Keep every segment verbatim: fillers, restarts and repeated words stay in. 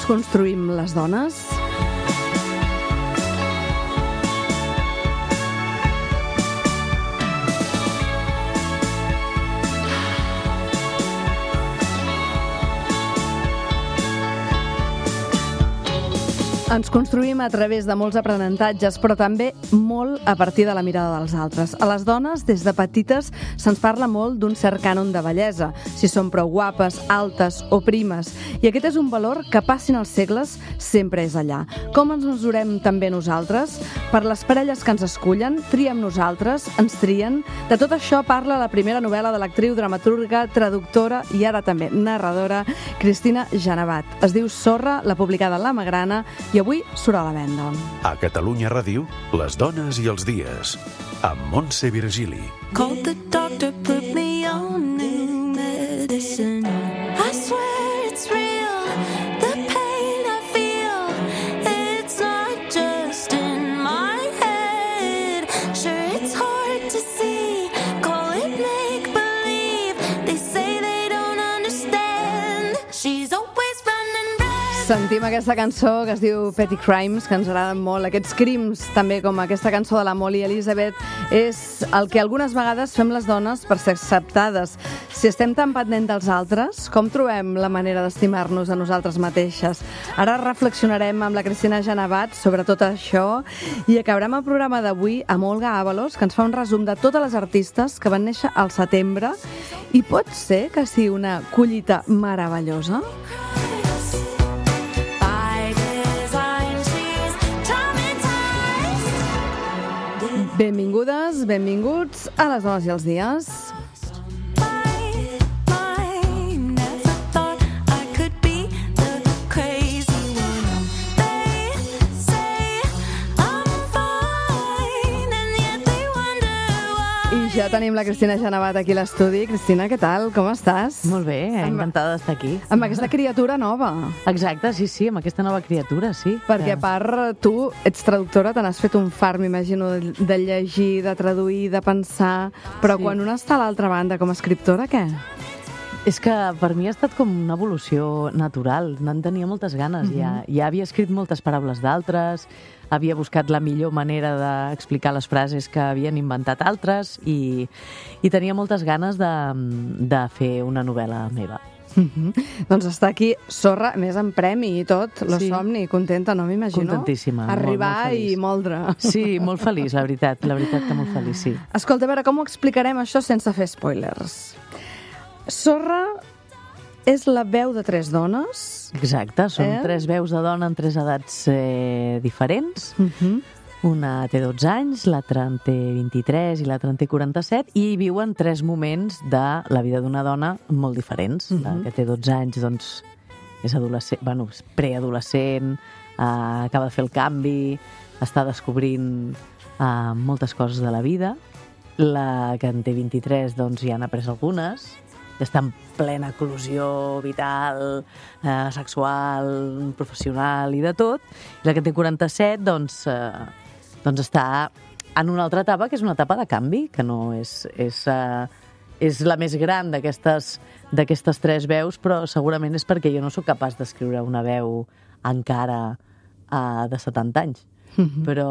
ens construïm les dones? Ens construïm a través de molts aprenentatges, però també molt a partir de la mirada dels altres. A les dones, des de petites, se'ns parla molt d'un cert cànon de bellesa, si són prou guapes, altes o primes. I aquest és un valor que, passin els segles, sempre és allà. Com ens mesurem també nosaltres? Per les parelles que ens escullen, triem nosaltres, ens trien. De tot això parla la primera novel·la de l'actriu, dramaturga, traductora i ara també narradora, Cristina Genevat. Es diu Sorra, l'ha publicada La Magrana, i avui surt a la venda. A Catalunya Ràdio, les dones i els dies, amb Montse Virgili. Called the doctor, put me on new medicine. I swear it's real, the pain I feel. It's not just in my head. Sure, it's hard to see, call it make-believe. They say they don't understand. She's always running red. Sentim aquesta cançó que es diu Petty Crimes, que ens agraden molt. Aquests crims, també com aquesta cançó de la Molly Elizabeth, és el que algunes vegades fem les dones per ser acceptades. Si estem tan pendent dels altres, com trobem la manera d'estimar-nos a nosaltres mateixes? Ara reflexionarem amb la Cristina Genevat sobre tot això i acabarem el programa d'avui amb Olga Ábalos, que ens fa un resum de totes les artistes que van néixer al setembre, i pot ser que sigui una collita meravellosa? Benvingudes, benvinguts a les dones i els dies. Ja tenim la Cristina Genevat aquí a l'estudi. Cristina, què tal? Com estàs? Molt bé, encantada d'estar aquí. Amb aquesta criatura nova. Exacte, sí, sí, amb aquesta nova criatura, sí. Perquè a part, tu ets traductora, te n'has fet un fart, m'imagino, de llegir, de traduir, de pensar, però sí. Quan una està a l'altra banda com a escriptora, què? És que per mi ha estat com una evolució natural, n'en tenia moltes ganes, mm-hmm. ja, ja havia escrit moltes paraules d'altres, havia buscat la millor manera d'explicar les frases que havien inventat altres i, i tenia moltes ganes de, de fer una novel·la meva. Mm-hmm. Doncs està aquí Sorra, més en premi i tot, lo sí. Somni, contenta, no m'imagino? Contentíssima. Arribar molt, molt i moldre. Sí, molt feliç, la veritat, la veritat que molt feliç, sí. Escolta, a veure, com ho explicarem això sense fer spoilers? Sorra és la veu de tres dones. Exacte, són eh? tres veus de dona en tres edats eh, diferents. Uh-huh. Una té dotze anys, l'altra en té vint-i-tres i l'altra en té quaranta-set, i viuen tres moments de la vida d'una dona molt diferents. Uh-huh. La que té dotze anys, doncs, és adolescent, bueno, és preadolescent, eh, acaba de fer el canvi, està descobrint eh, moltes coses de la vida. La que en té vint-i-tres, doncs, ja n'ha après algunes, està en plena eclosió vital, eh, sexual, professional i de tot. I la que té quaranta-set, doncs, eh, doncs està en una altra etapa, que és una etapa de canvi, que no és, és, eh, és la més gran d'aquestes d'aquestes tres veus, però segurament és perquè jo no sóc capaç d'escriure una veu encara eh, de setanta anys. Mm-hmm. Però...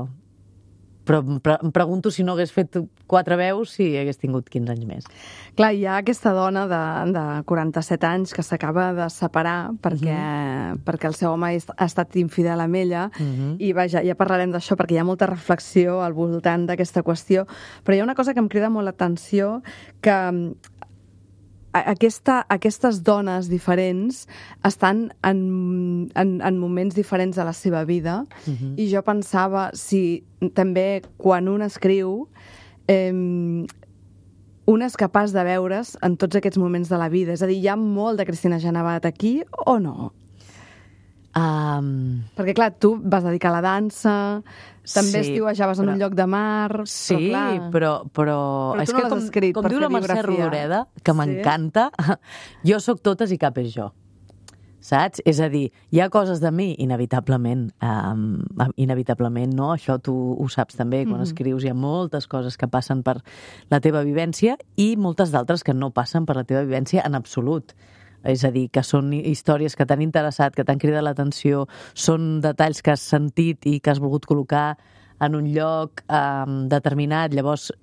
però em pregunto si no hagués fet quatre veus si hagués tingut quinze anys més. Clar, hi ha aquesta dona de, de quaranta-set anys que s'acaba de separar perquè, uh-huh. perquè el seu home ha estat infidel amb ella, uh-huh. i vaja, ja parlarem d'això perquè hi ha molta reflexió al voltant d'aquesta qüestió, però hi ha una cosa que em crida molt l'atenció, que Aquesta, aquestes dones diferents estan en, en, en moments diferents de la seva vida, uh-huh. i jo pensava si també quan un escriu eh, un és capaç de veure's en tots aquests moments de la vida. És a dir, hi ha molt de Cristina Genevat aquí o no? Um... Perquè, clar, tu vas dedicar a la dansa, també sí, estiuejaves en però... un lloc de mar... Sí, però, clar, però, però... però és tu no que l'has com, escrit com per diu fer la Mercè biografia. Rodoreda, que m'encanta, sí? Jo sóc totes i cap és jo. Saps? És a dir, hi ha coses de mi, inevitablement, um, inevitablement, no? Això tu ho saps també, quan mm-hmm. escrius hi ha moltes coses que passen per la teva vivència i moltes d'altres que no passen per la teva vivència en absolut. És a dir, que són històries que t'han interessat, que t'han cridat l'atenció, són detalls que has sentit i que has volgut col·locar en un lloc um, determinat, llavors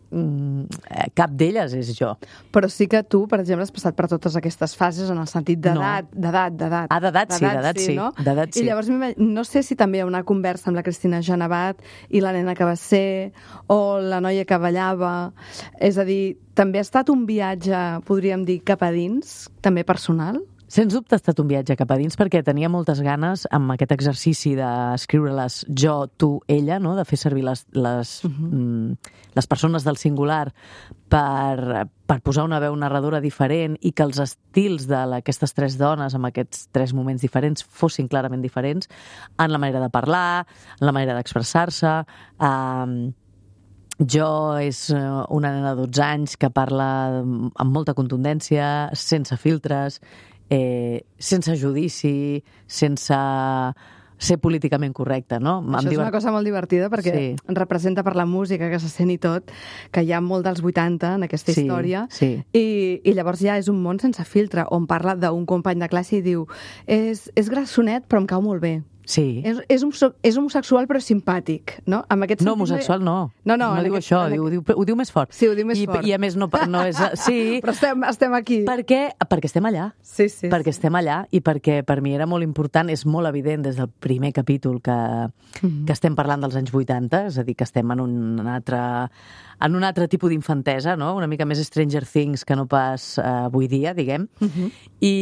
cap d'elles és jo. Però sí que tu, per exemple, has passat per totes aquestes fases en el sentit d'edat, no. d'edat, d'edat. Ah, d'edat sí, d'edat sí. No? D'edat sí. I llavors no sé si també hi ha una conversa amb la Cristina Genevat i la nena que va ser, o la noia que ballava. És a dir, també ha estat un viatge, podríem dir, cap a dins, també personal? Sens dubte ha estat un viatge cap a dins perquè tenia moltes ganes amb aquest exercici d'escriure-les jo, tu, ella, no? De fer servir les, les, uh-huh. les persones del singular per, per posar una veu narradora diferent i que els estils d'aquestes tres dones amb aquests tres moments diferents fossin clarament diferents en la manera de parlar, en la manera d'expressar-se. Um, Jo és una nena de dotze anys que parla amb molta contundència, sense filtres, eh, sense judici, sense ser políticament correcta, no? Això és una cosa molt divertida perquè sí. representa per la música que se sent i tot, que hi ha molt dels vuitanta en aquesta sí, història, sí. I, i llavors ja és un món sense filtre, on parla d'un company de classe i diu és, és grassonet però em cau molt bé. Sí. És, és, és homosexual però simpàtic, no? Amb aquest no, homosexual no. No, no, no diu aquest, això, diu, diu, ho diu més fort. Sí, ho diu més I, fort. I a més no, no és... Sí. Però estem, estem aquí. Per què? Perquè estem allà. Sí, sí. Perquè estem allà i perquè per mi era molt important, és molt evident des del primer capítol que, mm-hmm. que estem parlant dels anys vuitanta, és a dir, que estem en un altre, en un altre tipus d'infantesa, no? Una mica més Stranger Things que no pas eh, avui dia, diguem. Mm-hmm. I...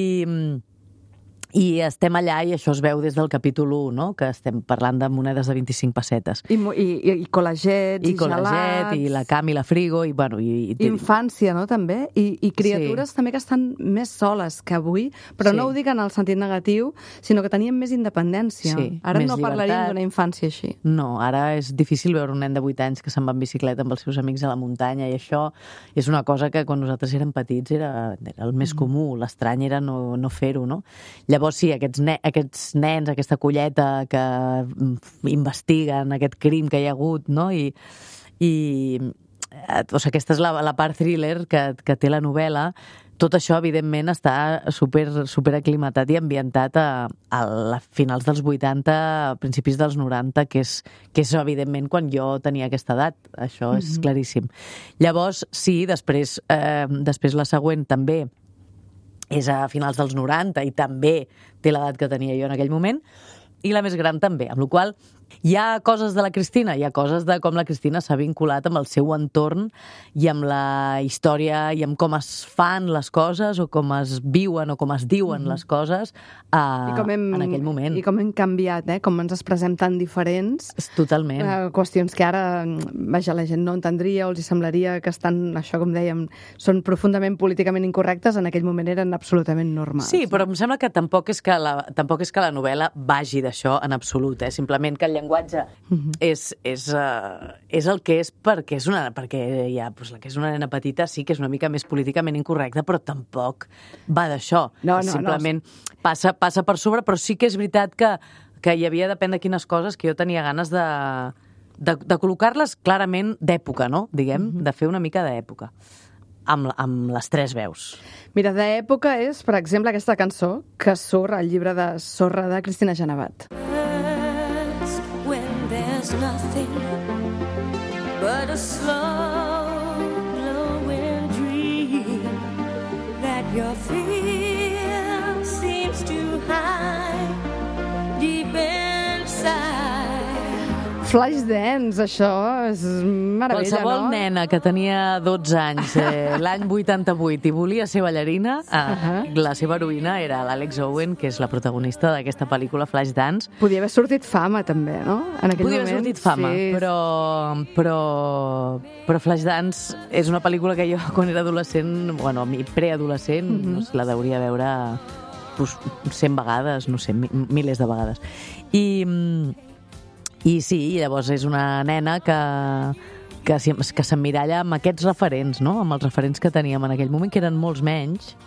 I estem allà i això es veu des del capítol u, no? Que estem parlant de monedes de vint-i-cinc pessetes. I, i, i col·lagets, i, i col·laget, gelats... i la Cam i la Frigo, i bueno... I, i... Infància, no, també? I, i criatures sí. també que estan més soles que avui, però sí. no ho dic en el sentit negatiu, sinó que tenien més independència. Sí, ara més no llibertat. Parlaríem d'una infància així. No, ara és difícil veure un nen de vuit anys que se'n va en bicicleta amb els seus amics a la muntanya, i això és una cosa que quan nosaltres érem petits era, era el més mm. comú, l'estrany era no, no fer-ho, no? Llavors sí, aquests nens aquests nens, aquesta colleta que investiguen aquest crim que hi ha hagut, no? I, i o sigui, aquesta és la, la part thriller que, que té la novel·la. Tot això, evidentment, està super, super aclimatat i ambientat a, a finals dels vuitanta, a principis dels noranta, que és, que és evidentment, quan jo tenia aquesta edat. Això és mm-hmm. claríssim. Llavors, sí, després, eh, després la següent també és a finals dels noranta i també té l'edat que tenia jo en aquell moment, i la més gran també, amb la qual cosa hi ha coses de la Cristina, hi ha coses de com la Cristina s'ha vinculat amb el seu entorn i amb la història i amb com es fan les coses o com es viuen o com es diuen mm-hmm. les coses uh, I com hem, en aquell moment. I com hem canviat, eh? Com ens expressem tan diferents. Totalment. Uh, qüestions que ara, vaja, la gent no entendria o els semblaria que estan, això com dèiem, són profundament políticament incorrectes, en aquell moment eren absolutament normals. Sí, però em sembla que tampoc és que la, tampoc és que la novel·la vagi d'això en absolut, eh? Simplement que el llenguatge mm-hmm. és, és, uh, és el que és perquè és una, perquè ja, doncs, la que és una nena petita sí que és una mica més políticament incorrecta, però tampoc va d'això. No, no, Simplement no. Passa, passa per sobre, però sí que és veritat que, que hi havia, depèn de quines coses, que jo tenia ganes de, de, de col·locar-les clarament d'època, no? Diguem, mm-hmm. de fer una mica d'època. Amb, amb les tres veus. Mira, d'època és, per exemple, aquesta cançó que surt al llibre de Sorra de Cristina Genevat. Nothing but a slow glowing dream that your fear seems to hide deep inside. Flashdance, això és meravella, Qualsevol no? nena que tenia dotze anys eh, l'any vuitanta-vuit i volia ser ballarina, eh, uh-huh. la seva heroïna era l'Alex Owen, que és la protagonista d'aquesta pel·lícula Flashdance. Podia haver sortit Fama, també, no? En aquell Podia moment. haver sortit Fama, sí. però, però, però Flashdance és una pel·lícula que jo, quan era adolescent, bueno, preadolescent, uh-huh. no sé, la deuria veure pues, cent vegades, no sé, milers de vegades. I... I sí, llavors és una nena que, que, que s'emmiralla amb aquests referents, no? Amb els referents que teníem en aquell moment, que eren molts menys,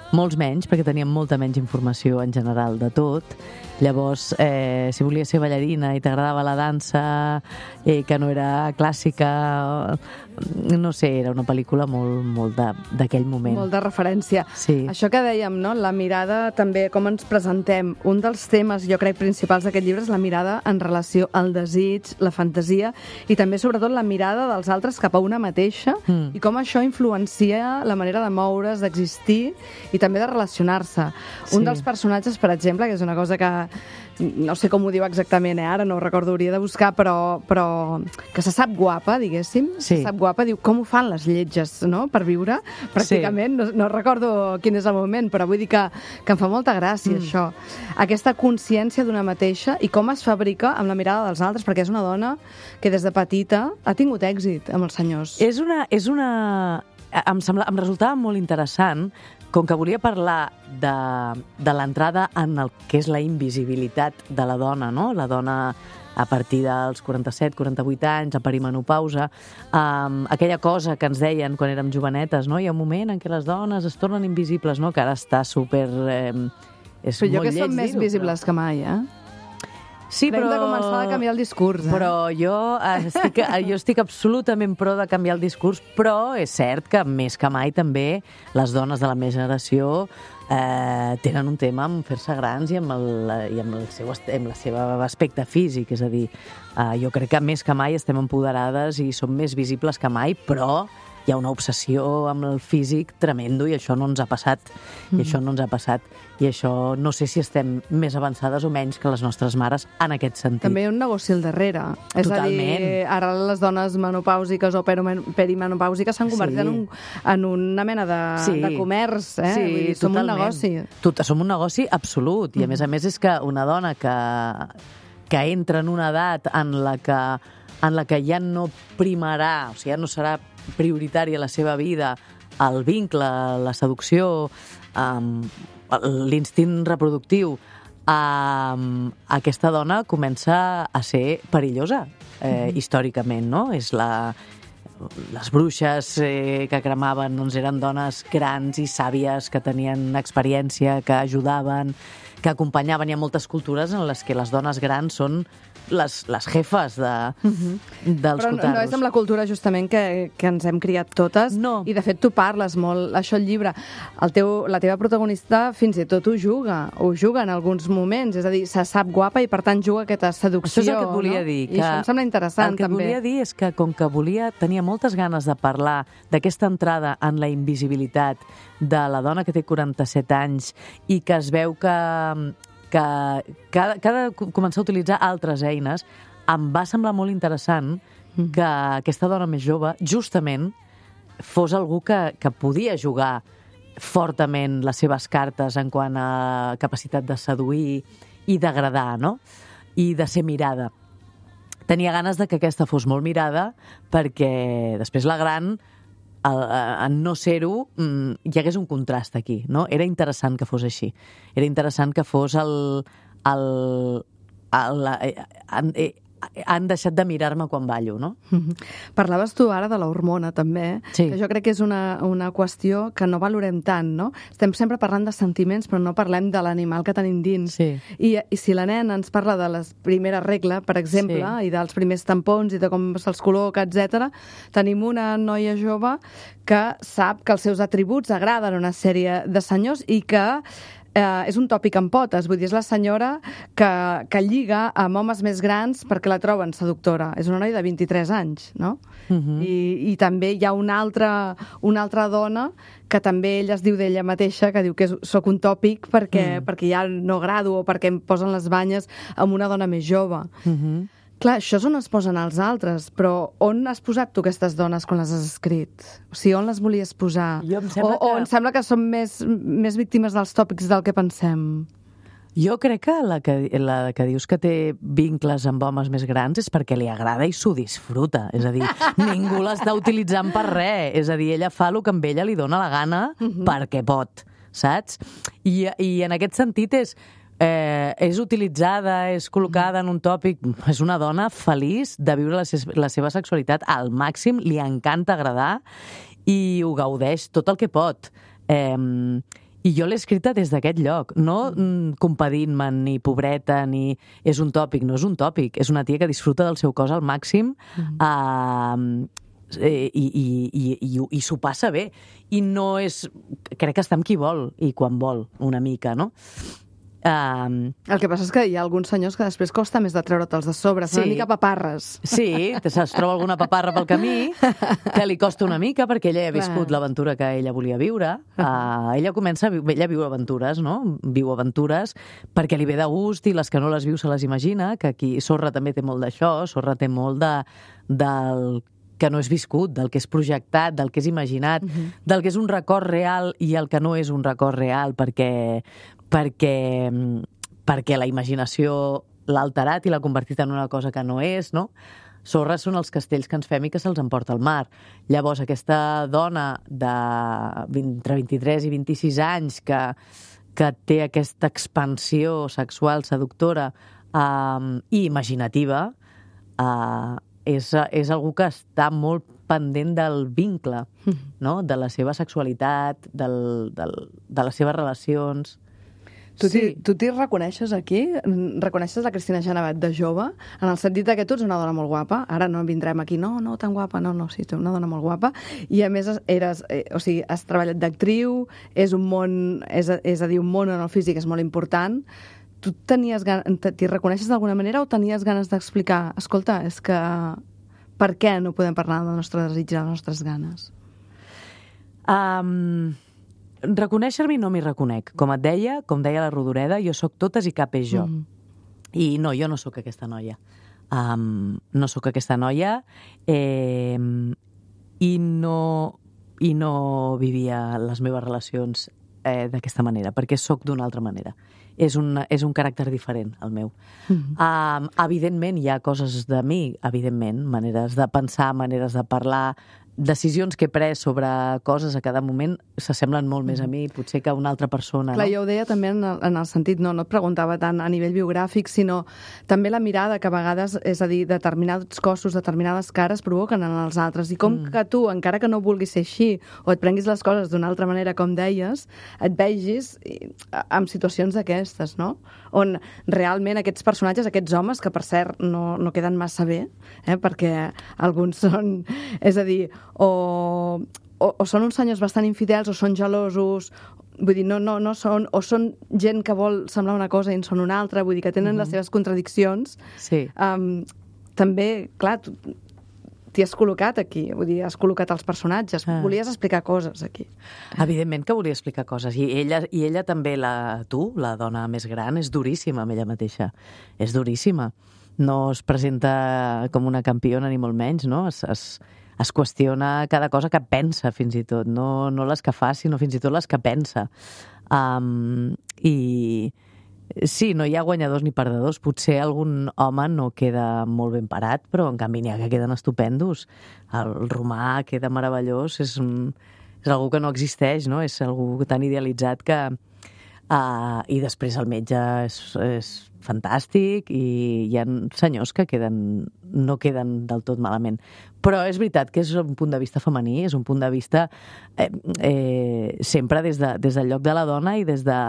molts menys, perquè teníem molta menys informació en general de tot. Llavors, eh, si volies ser ballarina i t'agradava la dansa, eh, que no era clàssica, no sé, era una pel·lícula molt, molt d'aquell moment. Molt de referència. Sí. Això que dèiem, no? La mirada també, com ens presentem. Un dels temes, jo crec, principals d'aquest llibre és la mirada en relació al desig, la fantasia, i també, sobretot, la mirada dels altres cap a una mateixa, mm. i com això influencia la manera de moure's, d'existir i també de relacionar-se. Sí. Un dels personatges, per exemple, que és una cosa que no sé com ho diu exactament, eh? Ara no ho recordo, hauria de buscar, però, però que se sap guapa, diguéssim, sí. se sap guapa, diu, com ho fan les lletges, no?, per viure, pràcticament, sí. no, no recordo quin és el moment, però vull dir que, que em fa molta gràcia, mm. això. Aquesta consciència d'una mateixa i com es fabrica amb la mirada dels altres, perquè és una dona que des de petita ha tingut èxit amb els senyors. És una... És una... Em, sembla, em resultava molt interessant, com que volia parlar de, de l'entrada en el que és la invisibilitat de la dona, no? La dona a partir dels quaranta-set quaranta-vuit anys, a perimenopausa, um, aquella cosa que ens deien quan érem jovenetes, no? Hi ha un moment en què les dones es tornen invisibles, no? Que ara està super... Eh, és però jo molt que som més visibles però... que mai, eh? Sí, però... Hem de començar a canviar el discurs, eh? Però jo estic, jo estic absolutament pro de canviar el discurs, però és cert que més que mai també les dones de la meva generació eh, tenen un tema amb fer-se grans i amb el, i amb el seu, amb la seva aspecte físic, és a dir, eh, jo crec que més que mai estem empoderades i som més visibles que mai, però hi ha una obsessió amb el físic tremendo i això no ens ha passat, i mm. això no ens ha passat, i això no sé si estem més avançades o menys que les nostres mares en aquest sentit. També hi ha un negoci al darrere. Totalment. És a dir, ara les dones menopàusiques o perimenopàusiques s'han convertit sí. en, un, en una mena de, sí. de comerç, eh? Sí, Vull dir, som un negoci. Tot, som un negoci absolut, i a més a més és que una dona que, que entra en una edat en la que, en la que ja no primarà, o sigui, ja no serà prioritària la seva vida, el vincle, la seducció, um, l'instint reproductiu, um, aquesta dona comença a ser perillosa, eh, mm-hmm. històricament, no? És la... Les bruixes eh, que cremaven doncs, eren dones grans i sàvies que tenien experiència, que ajudaven, que acompanyaven. Hi ha moltes cultures en les que les dones grans són les, les jefes de, uh-huh. dels Però cotarros. no és amb la cultura justament que, que ens hem criat totes, no. I de fet tu parles molt, això al llibre, el teu, la teva protagonista fins i tot ho juga, ho juga en alguns moments, és a dir, se sap guapa i per tant juga aquesta seducció. Això és el que et volia no? dir. I això em sembla interessant el que també. El que volia dir és que com que volia, tenia moltes ganes de parlar d'aquesta entrada en la invisibilitat de la dona que té quaranta-set anys i que es veu que que, que, ha, que ha de començar a utilitzar altres eines, em va semblar molt interessant que aquesta dona més jove, justament, fos algú que, que podia jugar fortament les seves cartes en quant a capacitat de seduir i d'agradar, no? I de ser mirada. Tenia ganes de que aquesta fos molt mirada perquè després la gran, en no ser-ho, hi hagués un contrast aquí, no? Era interessant que fos així. Era interessant que fos el... el, el, el han, han deixat de mirar-me quan ballo, no? Parlaves tu ara de la hormona, també, sí. Que jo crec que és una, una qüestió que no valorem tant, no? Estem sempre parlant de sentiments, però no parlem de l'animal que tenim dins. Sí. I, I si la nena ens parla de les primeres regles, per exemple, sí. I dels primers tampons i de com se'ls col·loca, etcètera, tenim una noia jove que sap que els seus atributs agraden a una sèrie de senyors i que Eh, és un tòpic en potes, vull dir, és la senyora que, que lliga amb homes més grans perquè la troben seductora. És una noia de vint-i-tres anys, no? Uh-huh. I, I també hi ha una altra, una altra dona que també ella es diu d'ella mateixa, que diu que és, soc un tòpic perquè, mm. perquè ja no grado o perquè em posen les banyes amb una dona més jove. Uh-huh. Clar, això és on es posen els altres, però on has posat tu aquestes dones quan les has escrit? O sigui, on les volies posar? Jo em o, sembla que... o em sembla que som més, més víctimes dels tòpics del que pensem? Jo crec que la, que la que dius que té vincles amb homes més grans és perquè li agrada i s'ho disfruta. És a dir, ningú l'està utilitzant per res. És a dir, ella fa el que amb ella li dóna la gana uh-huh. perquè pot, saps? I, i en aquest sentit és... Eh, és utilitzada, és col·locada en un tòpic, és una dona feliç de viure la, se la seva sexualitat al màxim, li encanta agradar i ho gaudeix tot el que pot. Eh, I jo l'he escrita des d'aquest lloc, no mm, compadint-me ni pobreta, ni... És un tòpic, no és un tòpic. És una tia que disfruta del seu cos al màxim mm. uh, i, i, i, i, i s'ho passa bé. I no és... Crec que està amb qui vol i quan vol, una mica, no? Um, el que passa és que hi ha alguns senyors que després costa més de treure-te'ls de sobre, són sí. una mica paparres. Sí, es troba alguna paparra pel camí que li costa una mica perquè ella ha viscut Clar. l'aventura que ella volia viure. Uh, ella comença, ella viu aventures, no? Viu aventures perquè li ve de gust i les que no les viu se les imagina, que aquí Sorra també té molt d'això, Sorra té molt de, del que no és viscut, del que és projectat, del que és imaginat, uh-huh. del que és un record real i el que no és un record real, perquè, perquè, perquè la imaginació l'ha alterat i l'ha convertit en una cosa que no és, no? Sorra són els castells que ens fem i que se'ls emporta al mar. Llavors, aquesta dona de entre vint-i-tres i vint-i-sis anys que, que té aquesta expansió sexual seductora um, i imaginativa, uh, És, és algú que està molt pendent del vincle, no? De la seva sexualitat, del, del, de les seves relacions. Tu sí. t'hi tu t'hi reconeixes aquí? Reconeixes la Cristina Genevat de jove? En el sentit que tu ets una dona molt guapa. Ara no vindrem aquí, no, no, tan guapa. No, no, sí, tu ets una dona molt guapa. I a més, eres, eh, o sigui, has treballat d'actriu, és un món, és, és a dir, un món on el físic és molt important. Tu tenies t'hi reconeixes d'alguna manera o tenies ganes d'explicar, escolta, és que per què no podem parlar del nostre desig i les nostres ganes? Um, reconèixer-m'hi no m'hi reconec. Com et deia, com deia la Rodoreda, jo sóc totes i cap és jo. Mm. I no, jo no sóc aquesta noia. Um, no sóc aquesta noia eh, i, no, i no vivia les meves relacions eh, d'aquesta manera, perquè sóc d'una altra manera. És un, és un caràcter diferent, el meu. Mm-hmm. Um, evidentment, hi ha coses de mi, evidentment, maneres de pensar, maneres de parlar, decisions que he pres sobre coses a cada moment s'assemblen molt més a mi, potser que a una altra persona. Clar, no? jo ho deia també en el, en el sentit, no, no et preguntava tant a nivell biogràfic, sinó també la mirada que a vegades, és a dir, determinats cossos, determinades cares provoquen en els altres. I com mm. que tu, encara que no vulguis ser així, o et prenguis les coses d'una altra manera, com deies, et vegis en situacions d'aquestes, no? On realment aquests personatges, aquests homes, que per cert no, no queden massa bé, eh, perquè alguns són, és a dir, o, o, o són uns senyors bastant infidels o són gelosos, vull dir, no, no, no són, o són gent que vol semblar una cosa i en són una altra, vull dir que tenen mm-hmm. les seves contradiccions. Sí. Um, també, clar, tu t'hi has col·locat aquí, vull dir, has col·locat els personatges, ah. volies explicar coses aquí. Evidentment que volia explicar coses, i ella, i ella també, la, tu, la dona més gran, és duríssima amb ella mateixa, és duríssima. No es presenta com una campiona ni molt menys, no? Es, es, es qüestiona cada cosa que pensa, fins i tot. No, no les que fa, sinó fins i tot les que pensa. Um, I sí, no hi ha guanyadors ni perdedors. Potser algun home no queda molt ben parat, però en canvi n'hi ha que queden estupendos. El romà queda meravellós, és, és algú que no existeix, no? És algú tan idealitzat que... Uh, I després el metge és, és fantàstic i hi ha senyors que queden, no queden del tot malament. Però és veritat que és un punt de vista femení, és un punt de vista eh, eh, sempre des, de, des del lloc de la dona i des, de,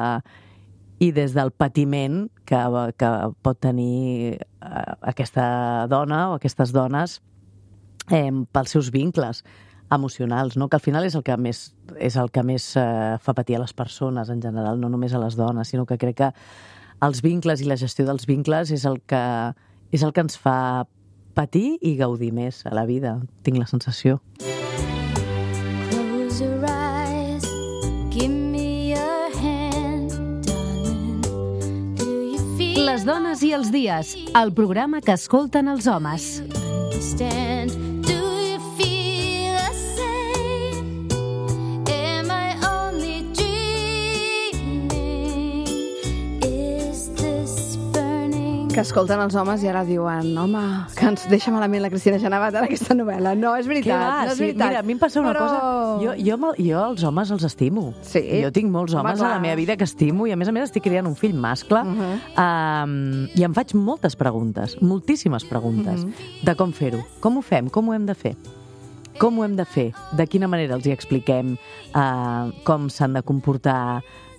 i des del patiment que, que pot tenir eh, aquesta dona o aquestes dones eh, pels seus vincles emocionals, no? Que al final és el que més, és el que més eh, fa patir a les persones en general, no només a les dones, sinó que crec que els vincles i la gestió dels vincles és el que, és el que ens fa patir i gaudir més a la vida, tinc la sensació. Close your eyes, give me your hand, darling. Do you feel Les dones i els dies, el programa que escolten els homes. understand? Do you feel the same? Am I only dreaming? Is this burning? Que escolten els homes i ara diuen, home, que ens deixa malament la Cristina Genevat en aquesta novel·la. No, és veritat, Què va? no és Sí, veritat. mira, a mi em passa una Però... cosa... Jo, jo, me'l- jo els homes els estimo. Sí? Jo tinc molts Home, homes a la clar. meva vida que estimo i, a més a més, estic criant un fill mascle Uh-huh. um, i em faig moltes preguntes, moltíssimes preguntes, Uh-huh. de com fer-ho. Com ho fem? Com ho hem de fer? Com ho hem de fer? De quina manera els hi expliquem uh, com s'han de comportar?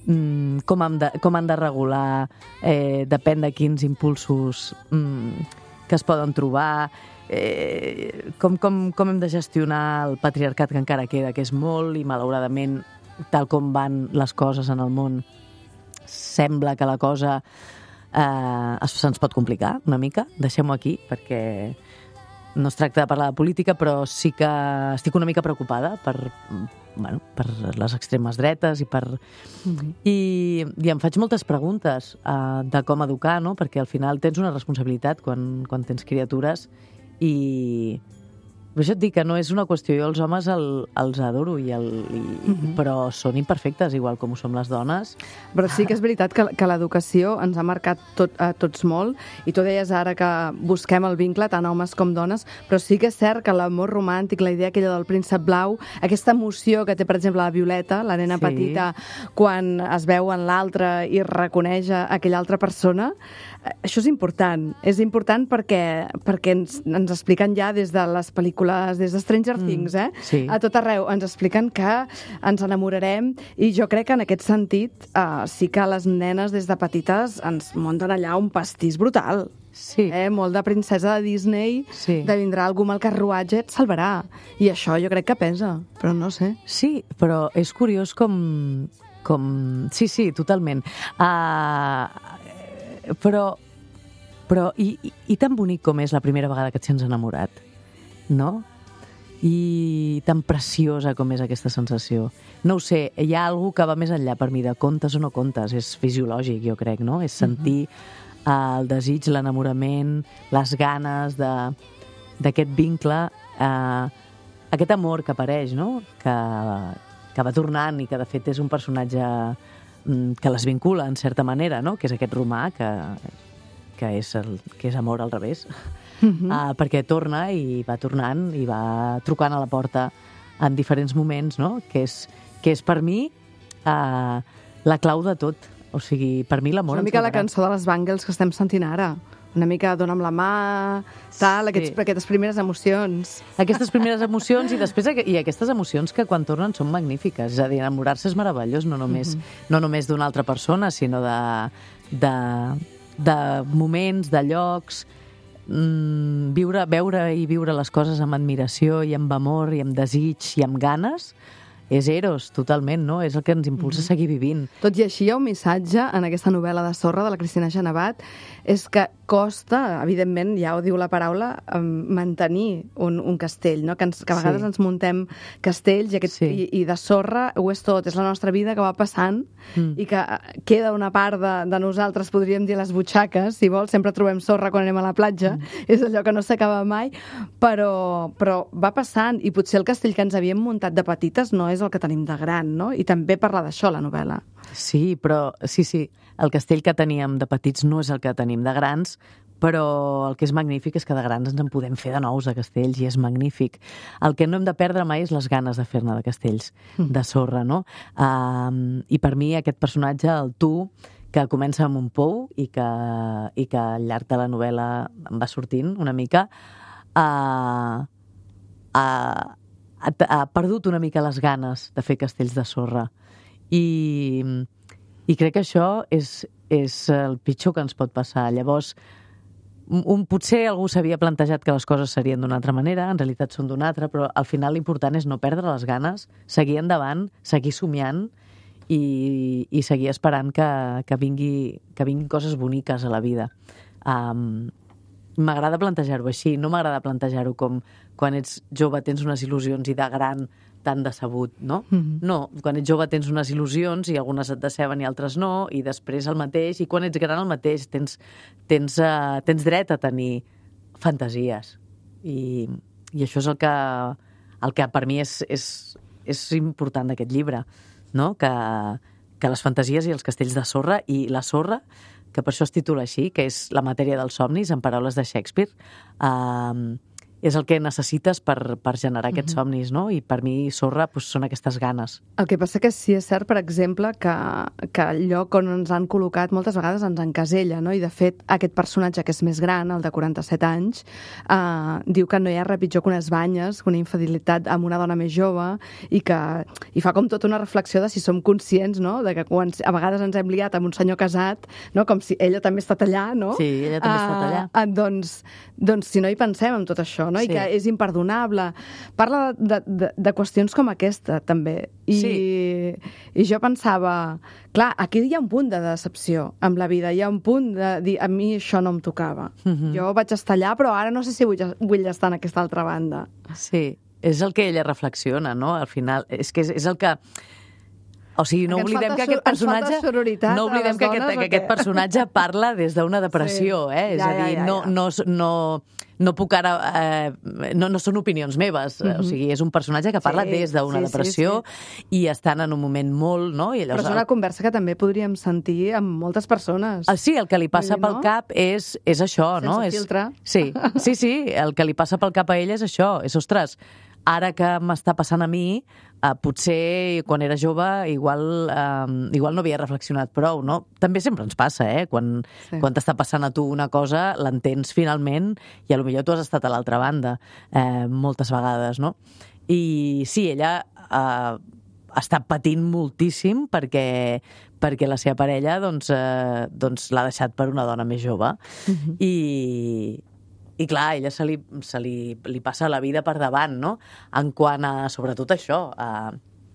mm, com, han de, com han de regular, eh, depèn de quins impulsos mm, que es poden trobar, eh, com, com, com hem de gestionar el patriarcat que encara queda, que és molt, i malauradament, tal com van les coses en el món, sembla que la cosa eh, se'ns pot complicar una mica. Deixem-ho aquí, perquè no es tracta de parlar de política, però sí que estic una mica preocupada per, bueno, per les extremes dretes i per... Mm-hmm. I, i em faig moltes preguntes uh, de com educar, no? Perquè al final tens una responsabilitat quan, quan tens criatures i... Per això et dic que no és una qüestió, jo els homes el, els adoro, i el, i, mm-hmm. però són imperfectes, igual com ho som les dones. Però sí que és veritat que, que l'educació ens ha marcat tot, a tots molt, i tu deies ara que busquem el vincle, tant homes com dones, però sí que és cert que l'amor romàntic, la idea aquella del príncep blau, aquesta emoció que té, per exemple, la Violeta, la nena sí. petita, quan es veu en l'altre i reconeix aquella altra persona, això és important. És important perquè, perquè ens, ens expliquen ja des de les pel·lícules, des de Stranger mm, Things, eh? Sí. A tot arreu ens expliquen que ens enamorarem, i jo crec que en aquest sentit eh, sí que les nenes des de petites ens munten allà un pastís brutal. Sí. Eh? Molt de princesa de Disney, sí. de vindrà algú amb el carruatge, et salvarà. I això jo crec que pesa, però no sé. Sí, però és curiós com... com... Sí, sí, totalment. Uh, però... però i, i, i tan bonic com és la primera vegada que et sents enamorat, no? I tan preciosa com és aquesta sensació. No ho sé, hi ha algú que va més enllà per mi de contes o no contes, és fisiològic, jo crec, no? És sentir uh, el desig, l'enamorament, les ganes d'aquest vincle, uh, aquest amor que apareix, no? Que, que va tornant i que, de fet, és un personatge um, que les vincula, en certa manera, no? Que és aquest romà que, que, és, el, que és amor al revés. Uh-huh. Uh, perquè torna i va tornant i va trucant a la porta en diferents moments, no? Que és, que és per mi uh, la clau de tot. O sigui, per mi l'amor... Una mica la cançó de les Bangles que estem sentint ara. Una mica dona'm la mà, tal, aquests, sí. aquestes primeres emocions. Aquestes primeres emocions i després i aquestes emocions que quan tornen són magnífiques. És a dir, enamorar-se és meravellós, no només, uh-huh. no només d'una altra persona, sinó de, de, de moments, de llocs... Mm, viure, veure i viure les coses amb admiració i amb amor i amb desig i amb ganes és Eros, totalment, no? És el que ens impulsa a seguir vivint. Tot i així hi ha un missatge en aquesta novel·la de Sorra de la Cristina Genevat, és que costa, evidentment, ja ho diu la paraula, mantenir un, un castell, no? Que, ens, que a vegades sí. ens muntem castells i, aquest, sí. i, i de sorra ho és tot, és la nostra vida que va passant mm. i que queda una part de, de nosaltres, podríem dir les butxaques, si vols, sempre trobem sorra quan anem a la platja, mm. és allò que no s'acaba mai, però, però va passant, i potser el castell que ens havíem muntat de petites no és el que tenim de gran, no? I també parla d'això, la novel·la. Sí, però sí, sí, el castell que teníem de petits no és el que tenim de grans, però el que és magnífic és que de grans ens en podem fer de nous de castells i és magnífic. El que no hem de perdre mai és les ganes de fer-ne de castells, mm. de sorra, no? Um, I per mi aquest personatge, el Tu, que comença amb un pou i que, i que al llarg de la novel·la va sortint una mica, uh, uh, ha, ha perdut una mica les ganes de fer castells de sorra. I, i crec que això és, és el pitjor que ens pot passar. Llavors, un, potser algú s'havia plantejat que les coses serien d'una altra manera, en realitat són d'una altra, però al final l'important és no perdre les ganes, seguir endavant, seguir somiant i, i seguir esperant que, que, vingui, que vinguin coses boniques a la vida. Um, M'agrada plantejar-ho així, no m'agrada plantejar-ho com quan ets jove tens unes il·lusions i de gran tan decebut, no? Mm-hmm. No, quan ets jove tens unes il·lusions i algunes et deceben i altres no, i després el mateix, i quan ets gran el mateix, tens, tens, uh, tens dret a tenir fantasies. I, i això és el que, el que per mi és, és, és important d'aquest llibre, no? Que, que les fantasies i els castells de sorra, i la sorra, que per això es titula així, que és la matèria dels somnis, en paraules de Shakespeare, uh, és el que necessites per, per generar aquests Mhm. somnis, no? I per mi Sorra pues, són aquestes ganes. El que passa que sí és cert, per exemple, que, que el lloc on ens han col·locat moltes vegades ens encasella, no? I de fet aquest personatge que és més gran, el de quaranta-set anys, eh, diu que no hi ha res pitjor que unes banyes, que una infidelitat amb una dona més jove, i que i fa com tota una reflexió de si som conscients, no? De que quan a vegades ens hem liat amb un senyor casat, no? Com si ella també ha estat allà, no? Sí, ella també ha estat allà. Eh, doncs, doncs si no hi pensem en tot això, no? I Sí. que és imperdonable. Parla de, de, de qüestions com aquesta, també. I, Sí. I jo pensava, clar, aquí hi ha un punt de decepció amb la vida, hi ha un punt de dir, a mi això no em tocava. Mhm. Jo vaig estar allà, però ara no sé si vull, vull estar en aquesta altra banda. Sí, és el que ella reflexiona, no? Al final, és que és, és el que... O sigui, no Que ens oblidem falta que aquest so- ens falta personatge... sororitat No a oblidem les que aquest, dones, o que aquest què? personatge parla des d'una depressió, Sí. eh? És Ja, a dir, ja, ja, no, ja. no, no, no puc ara... Eh, no, no són opinions meves, mm -hmm. O sigui, és un personatge que parla Sí, des d'una sí, sí, depressió i estan en un moment molt... No? I Però llavors, és una conversa que també podríem sentir amb moltes persones. el, sí, el que li passa Vull dir, pel no? cap és, és això, no? Sense És, filtre. Sí, sí, sí, el que li passa pel cap a ella és això, és, ostres, ara que m'està passant a mi, eh, potser quan era jove igual, eh, igual no havia reflexionat prou, no? També sempre ens passa, eh? Quan, Sí. quan t'està passant a tu una cosa, l'entens finalment i potser tu has estat a l'altra banda eh, moltes vegades, no? I sí, ella eh, està patint moltíssim perquè, perquè la seva parella doncs, eh, doncs l'ha deixat per una dona més jove. Mhm. I, i clar, a ella se li, se li, li passa la vida per davant, no? En quant a, sobretot això, a,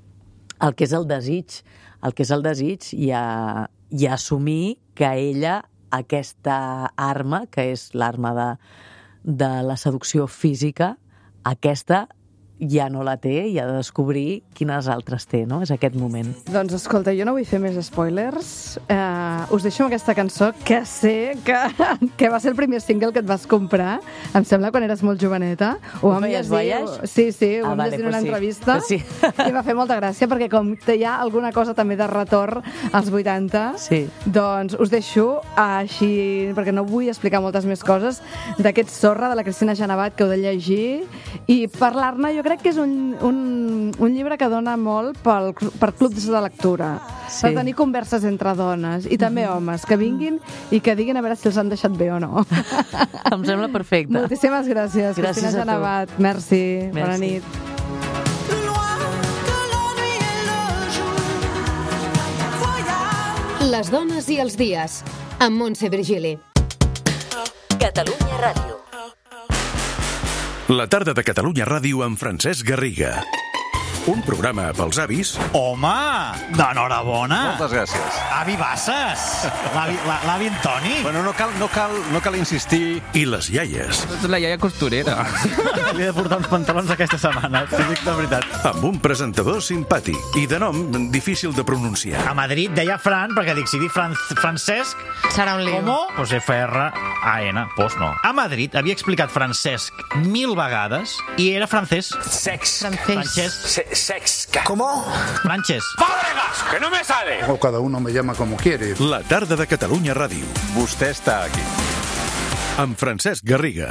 el que és el desig, el que és el desig i, a, i a assumir que ella, aquesta arma, que és l'arma de, de la seducció física, aquesta ja no la té i ha de descobrir quines altres té, no? És aquest moment. Doncs escolta, jo no vull fer més spoilers. Uh, us deixo amb aquesta cançó que sé que, que va ser el primer single que et vas comprar, em sembla, quan eres molt joveneta. Ho Ho vam feies llegir, Voyage? sí, sí, ho Ah, vam vale, llegir en pues una sí. entrevista Pues sí. i va fer molta gràcia perquè com hi ha alguna cosa també de retorn als vuitanta, Sí. doncs us deixo així, perquè no vull explicar moltes més coses, d'aquest Sorra de la Cristina Genevat que heu de llegir i parlar-ne. Jo crec que és un, un, un llibre que dona molt pel, per clubs de lectura, Sí. per tenir converses entre dones i també homes que vinguin i que diguin a veure si els han deixat bé o no. Em sembla perfecte. Moltíssimes gràcies, Gràcies Cristina a tu. Genevat. Merci. Bona Merci. nit. Plus loin que la nuit et le jour. Voyage. Les dones i els dies, amb Montse Virgili. Catalunya Ràdio. La tarda de Catalunya Ràdio amb Francesc Garriga. Un programa pels avis Home, d'enhorabona. Moltes gràcies. Avi Bassas. L'avi la- l'avi Antoni. Bueno, no cal, no cal, no cal insistir. i les iaies, Ets la iaia costurera. Li he de portar uns pantalons aquesta setmana, t'ho dic de veritat. amb un presentador simpàtic i de nom difícil de pronunciar. A Madrid deia Fran, perquè dic, si dic Fran Francesc... Serà un lío. ¿Cómo? Pues F R A N, pues no. A Madrid havia explicat Francesc mil vegades i era francès. Francés. Francesc. ¿Cómo? Francesc. O cada uno me llama como quiere. La tarda de Catalunya Ràdio Vostè està aquí. amb Francesc Garriga.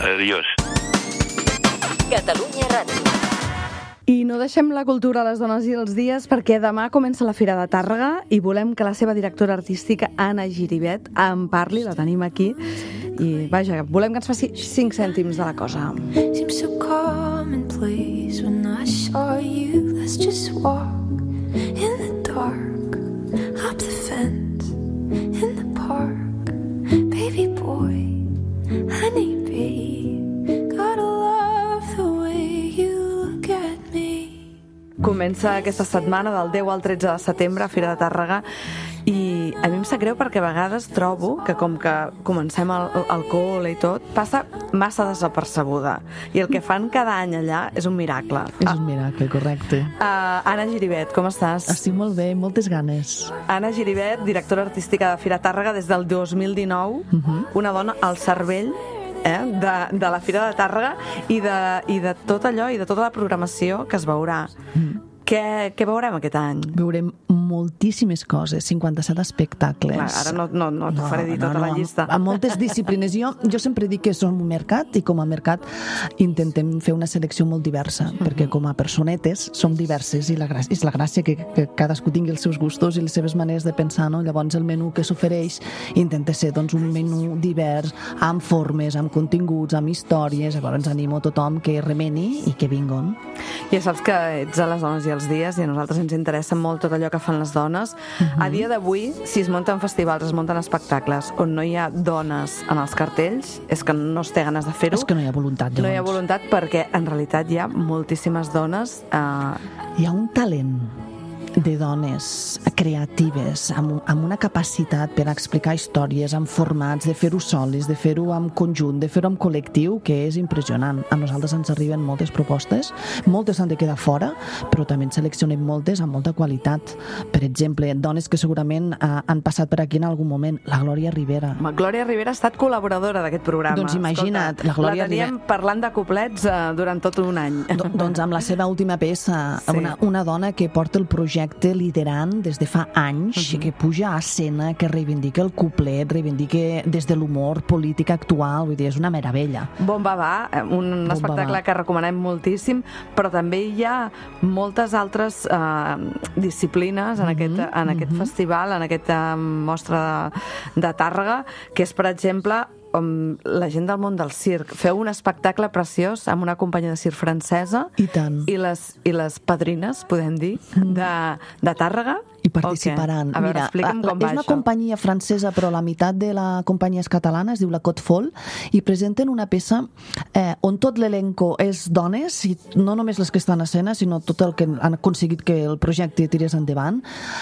Catalunya Ràdio. I no deixem la cultura a les dones i els dies perquè demà comença la Fira de Tàrrega i volem que la seva directora artística, Anna Giribet, en parli, la tenim aquí. I, vaja, volem que ens faci cinc cèntims de la cosa. Seems so commonplace when I saw you. Let's just walk in the dark, hop the fence in the park. Baby boy, honeybee, gotta love the way you look at me. Comença aquesta setmana del deu al tretze de setembre a Fira de Tàrrega i a mi em sap greu perquè a vegades trobo que com que comencem el, el col·le i tot, passa massa desapercebuda i el que fan cada any allà és un miracle. És un miracle, correcte. Uh, Anna Giribet, com estàs? Estic molt bé, moltes ganes. Anna Giribet, directora artística de Fira Tàrrega des del dos mil dinou, Mhm. una dona al cervell eh, de, de la Fira de Tàrrega i de, i de tot allò i de tota la programació que es veurà. Mhm. Què, què veurem aquest any? Veurem moltíssimes coses, cinquanta-set espectacles. Clar, ara no, no, no t'ho faré dir tota la llista. A moltes disciplines. Jo, jo sempre dic que som un mercat i com a mercat intentem fer una selecció molt diversa, mm-hmm. perquè com a personetes som diverses i la gràcia, és la gràcia que, que cadascú tingui els seus gustos i les seves maneres de pensar, no? Llavors el menú que s'ofereix intenta ser doncs, un menú divers, amb formes, amb continguts, amb històries. Llavors animo a tothom que remeni i que vinguin. Ja saps que ets a les dones i els dies i a nosaltres ens interessa molt tot allò que fan les dones. Uh-huh. A dia d'avui, si es munten festivals, es munten espectacles on no hi ha dones en els cartells, és que no es té ganes de fer-ho. És que no hi ha voluntat, llavors. No hi ha voluntat perquè en realitat hi ha moltíssimes dones. Eh... Hi ha un talent de dones creatives, amb, amb una capacitat per explicar històries, amb formats, de fer-ho soles, de fer-ho en conjunt, de fer-ho en col·lectiu, que és impressionant. A nosaltres ens arriben moltes propostes, moltes han de quedar fora, però també en seleccionem moltes amb molta qualitat. Per exemple, dones que segurament uh, han passat per aquí en algun moment, la Glòria Rivera. La Glòria Rivera ha estat col·laboradora d'aquest programa. Doncs imagina't, Escolta, la Glòria la teníem Rivera... parlant de coplets uh, durant tot un any. Do, doncs amb la seva última peça, sí. una, una dona que porta el projecte liderant des de fa anys, uh-huh. que puja a escena, que reivindica el couplet, reivindica des de l'humor polític actual, vull dir, és una meravella. Bomba va, un Bomba espectacle va. que recomanem moltíssim, però també hi ha moltes altres uh, disciplines en, uh-huh. aquest, en aquest uh-huh. festival, en aquesta mostra de, de Tàrrega, que és, per exemple, com la gent del món del circ. Feu un espectacle preciós amb una companyia de circ francesa. I tant. I les, i les padrines, podem dir, de, de Tàrrega. I participaran. Okay. A veure, Mira, explica'm com és va una això. companyia francesa, però la meitat de la companyia és catalana, es diu la Côte Folle, i presenten una peça eh, on tot l'elenco és dones, i no només les que estan a escena, sinó tot el que han aconseguit que el projecte tirés endavant,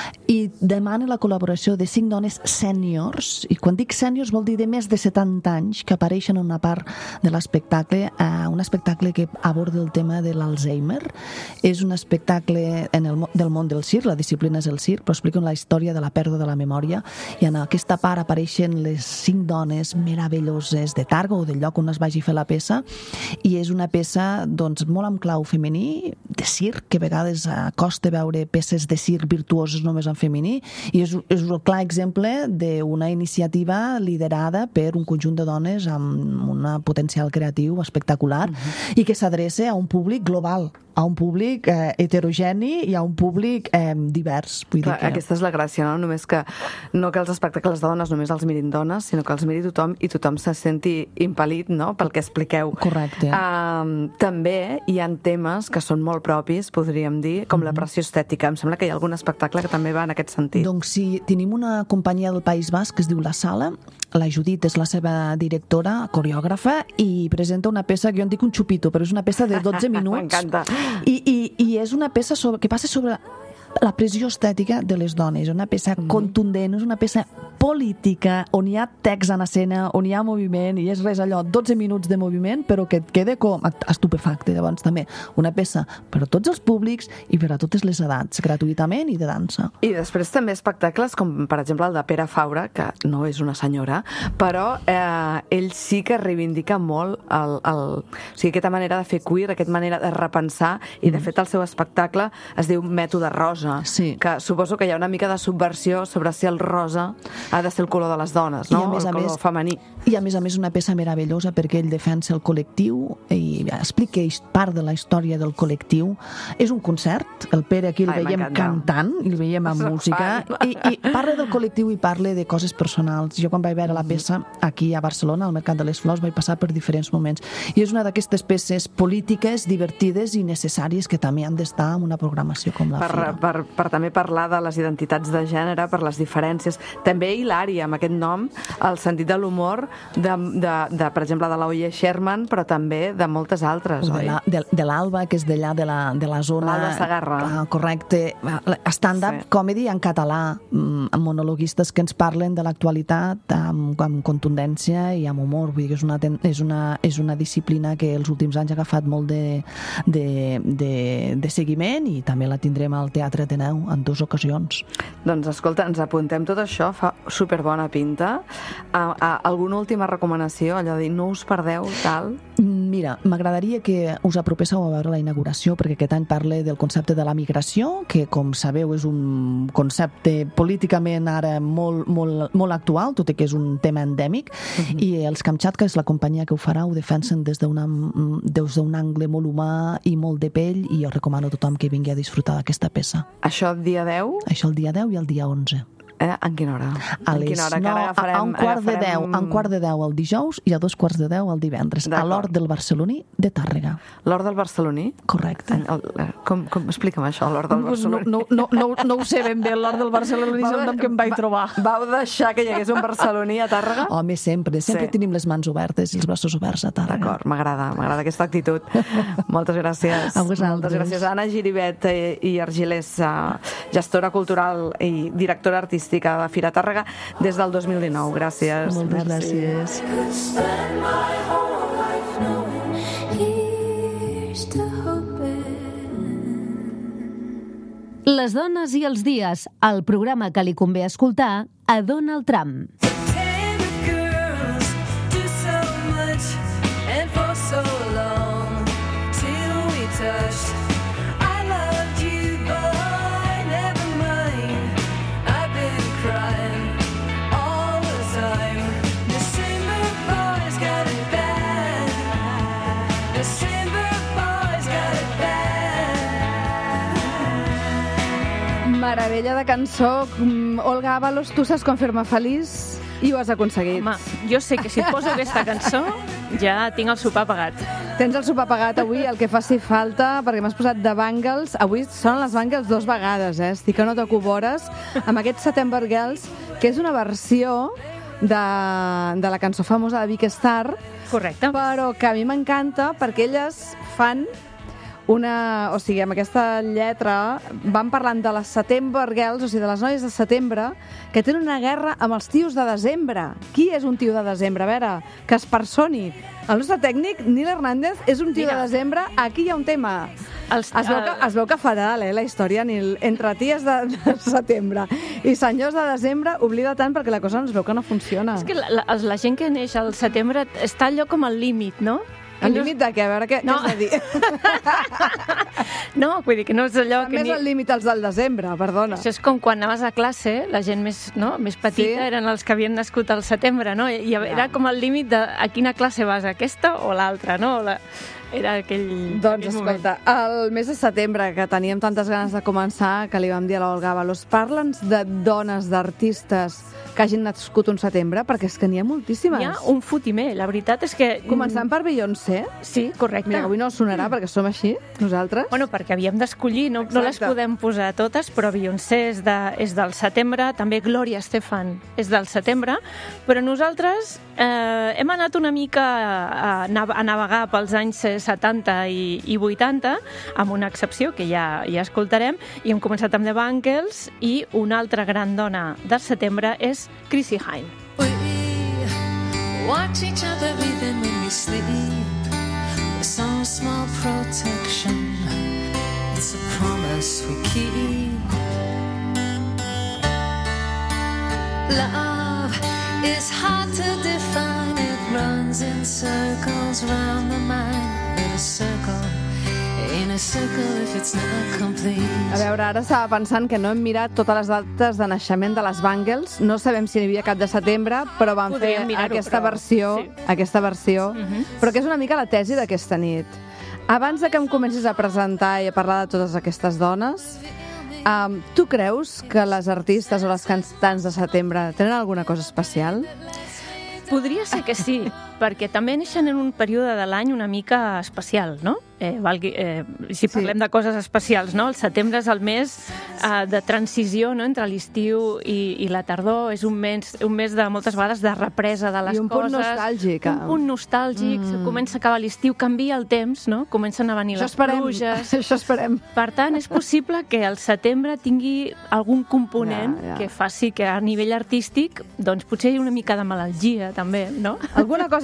i demana la col·laboració de cinc dones sèniors, i quan dic sèniors vol dir de més de setanta anys, que apareixen en una part de l'espectacle, eh, un espectacle que aborda el tema de l'Alzheimer. És un espectacle en el, del món del circ, la disciplina és el circ, però expliquen la història de la pèrdua de la memòria, i en aquesta part apareixen les cinc dones meravelloses de Tàrrega o del lloc on es vagi a fer la peça, i és una peça doncs, molt amb clau femení, de circ, que a vegades costa veure peces de circ virtuoses només en femení, i és, és un clar exemple d'una iniciativa liderada per un conjunt de dones amb un potencial creatiu espectacular, uh-huh. i que s'adreça a un públic global, a un públic eh, heterogeni i a un públic eh, divers. Vull Clar, dir que... Aquesta és la gràcia, no? Només que, no que els espectacles de dones només els mirin dones, sinó que els miri tothom i tothom se senti impel·lit, no?, pel que expliqueu. Correcte. Uh, també hi ha temes que són molt propis, podríem dir, com mm-hmm. la pressió estètica. Em sembla que hi ha algun espectacle que també va en aquest sentit. Doncs sí, tenim una companyia del País Basc que es diu La Sala. La Judit és la seva directora, coreògrafa, i presenta una peça que jo en dic un xupito, però és una peça de dotze minuts. M'encanta. I, i, i és una peça sobre, que passa sobre la pressió estètica de les dones. És una peça mm. contundent, és una peça política, on hi ha text en escena, on hi ha moviment, i és res allò, dotze minuts de moviment, però que et queda com estupefacte. Llavors també una peça per a tots els públics i per a totes les edats, gratuïtament i de dansa. I després també espectacles com, per exemple, el de Pere Faura, que no és una senyora, però eh, ell sí que reivindica molt el, el, o sigui, aquesta manera de fer queer, aquesta manera de repensar, i de fet el seu espectacle es diu Mètode Rosa, sí. que suposo que hi ha una mica de subversió sobre si el rosa ha de ser el color de les dones, no? I a més, el a color més, femení. I a més a més una peça meravellosa perquè ell defensa el col·lectiu i explica part de la història del col·lectiu. És un concert, el Pere aquí el Ai, veiem cantant, i el veiem amb música, i, i parla del col·lectiu i parla de coses personals. Jo quan vaig veure la peça aquí a Barcelona, al Mercat de les Flors, vaig passar per diferents moments. I és una d'aquestes peces polítiques, divertides i necessàries que també han d'estar en una programació com la per, Fira. Per, per també parlar de les identitats de gènere, per les diferències. També hilari, amb aquest nom, el sentit de l'humor de, de, de, per exemple, de l'Oye Sherman, però també de moltes altres, o de oi? La, de, de l'Alba, que és d'allà de, la, de la zona... L'Alba Segarra. Ah, correcte. Stand-up sí. comedy en català, amb monologuistes que ens parlen de l'actualitat amb, amb contundència i amb humor. Vull dir que és una, és, una, és una disciplina que els últims anys ha agafat molt de, de, de, de seguiment, i també la tindrem al Teatre Ateneu en dues ocasions. Doncs escolta, ens apuntem tot això, fa superbona pinta. Uh, uh, alguna última recomanació, allò de dir no us perdeu, tal? Mm, Mira, m'agradaria que us apropéssiu a veure la inauguració, perquè aquest any parla del concepte de la migració, que, com sabeu, és un concepte políticament ara molt, molt, molt actual, tot i que és un tema endèmic, uh-huh. i els Kamchatka és la companyia que ho farà, ho defensen des d'un des d'un angle molt humà i molt de pell, i jo recomano a tothom que vingui a disfrutar d'aquesta peça. Això el dia deu? Això el dia deu i el dia onze. Eh, en quina hora? A en les quina hora? no, agafarem, a un quart de deu, agafarem... a un quart de deu el dijous i a dos quarts de deu el divendres, a l'Hort del Barceloní de Tàrrega. L'Hort del Barceloní? Correcte. El, el, com, com, explica'm això, l'Hort del Barceloní. No, no, no, no, no ho sé ben bé, l'Hort del Barceloní és el nom que em vaig trobar. Vau deixar que hi hagués un barceloní a Tàrrega? Home, sempre, sempre sí. Tenim les mans obertes i els braços oberts a Tàrrega. D'acord, m'agrada, m'agrada aquesta actitud. Moltes gràcies. A vosaltres. Moltes gràcies. Anna Giribet i Argilés, gestora cultural i directora artística de Fira Tàrrega, des del dos mil dinou. Gràcies. Moltes gràcies. Les dones i els dies, el programa que li convé escoltar a Donald Trump. Meravella de cançó. Olga Ábalos, tu saps com fer-me feliç i ho has aconseguit. Home, jo sé que si poso aquesta cançó ja tinc el sopar pagat. Tens el sopar pagat avui, el que faci falta, perquè m'has posat de Bangles. Avui sonen les Bangles dos vegades, eh? Estic que no toco vores, amb aquest September Girls, que és una versió de, de la cançó famosa de Big Star. Correcte. Però que a mi m'encanta perquè elles fan una... O sigui, amb aquesta lletra van parlant de les September Girls, o sigui, de les noies de setembre, que tenen una guerra amb els tios de desembre. Qui és un tio de desembre? A veure, que es personi. El nostre tècnic, Nil Hernández, és un tio Mira. de desembre. Aquí hi ha un tema. Els, es, veu que, es veu que fatal, eh, la història, Nil. Entre ties de, de setembre i senyors de desembre, oblida tant perquè la cosa ens veu que no funciona. És que la, la, la gent que neix al setembre està allò com al límit, no? El límit de què? A veure, què, no. què has de dir? No, vull dir que no és allò... Fa que més ni... el límit als del desembre, perdona. Això és com quan anaves a classe, la gent més, no, més petita sí? eren els que havien nascut al setembre, no? I era com el límit de a quina classe vas, aquesta o l'altra, no? La... Era aquell... Doncs, aquell escolta, el mes de setembre, que teníem tantes ganes de començar, que li vam dir a l'Olga Ábalos, parla'ns de dones, d'artistes que hagin nascut un setembre, perquè és que n'hi ha moltíssimes. Hi ha un fotimer, la veritat és que... Començant per Beyoncé. Sí, correcte. Mira, avui no sonarà perquè som així, nosaltres. Bueno, perquè havíem d'escollir, no, no les podem posar totes, però Beyoncé és, de, és del setembre, també Gloria Estefan és del setembre, però nosaltres eh, hem anat una mica a, a navegar pels anys setanta i, i vuitanta, amb una excepció que ja, ja escoltarem, i hem començat amb The Bangles, i una altra gran dona del setembre és Chrissie Hynde. We watch each other even when we sleep. With some small protection, it's a promise we keep. Love is hard to define. It runs in circles round the mind. In a circle, in a circle if it's not complete. A veure, ara estava pensant que no hem mirat totes les dates de naixement de les Bangles. No sabem si n'hi havia cap de setembre, però van Podríem fer aquesta però... versió, sí. aquesta versió, Uh-huh. però que és una mica la tesi d'aquesta nit. Abans de que em comencis a presentar i a parlar de totes aquestes dones, um, tu creus que les artistes o les cantants de setembre tenen alguna cosa especial? Podria ser que sí, perquè també neixen en un període de l'any una mica especial, no? Eh, valgui, eh, si parlem sí. de coses especials, no? El setembre és el mes eh, de transició, no?, entre l'estiu i, i la tardor. És un mes, un mes de moltes vegades de represa de les coses. I un punt nostàlgic. Un punt nostàlgic. Mm. Comença a acabar l'estiu, canvia el temps, no? Comencen a venir Això les esperem. pluges. Això esperem. Per tant, és possible que el setembre tingui algun component ja, ja. que faci que a nivell artístic doncs potser hi ha una mica de malalgia, també, no? Alguna cosa